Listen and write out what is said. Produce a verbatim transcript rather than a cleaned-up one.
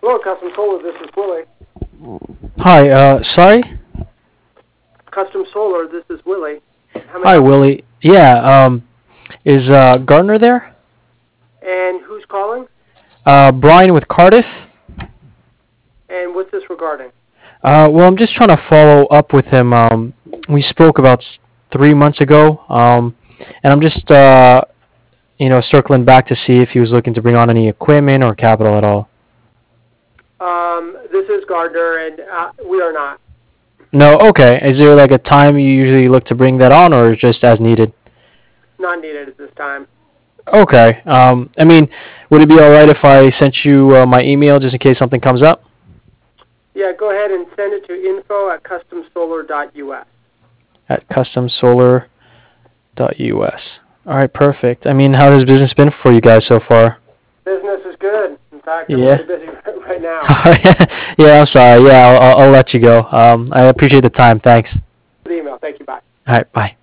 Hello, Custom Solar. This is Willie. Hi, uh, sorry? Custom Solar. This is Willie. How may I Hi, help you? Willie. Yeah, um, is, uh, Gardner there? And who's calling? Uh, Brian with Cardiff? And what's this regarding? Uh, well, I'm just trying to follow up with him. Um, we spoke about s- three months ago, um, and I'm just, uh, you know, circling back to see if he was looking to bring on any equipment or capital at all. Um, this is Gardner, and uh, we are not. No, okay. Is there like a time you usually look to bring that on, or just as needed? Not needed at this time. Okay. Um, I mean, would it be all right if I sent you uh, my email just in case something comes up? Yeah, go ahead and send it to info at custom solar dot U S. At custom solar dot U S. All right, perfect. I mean, how has business been for you guys so far? Business is good. In fact, I'm Yeah. really busy right now. Yeah, I'm sorry. Yeah, I'll, I'll, I'll let you go. Um, I appreciate the time. Thanks. The email. Thank you. Bye. All right, bye.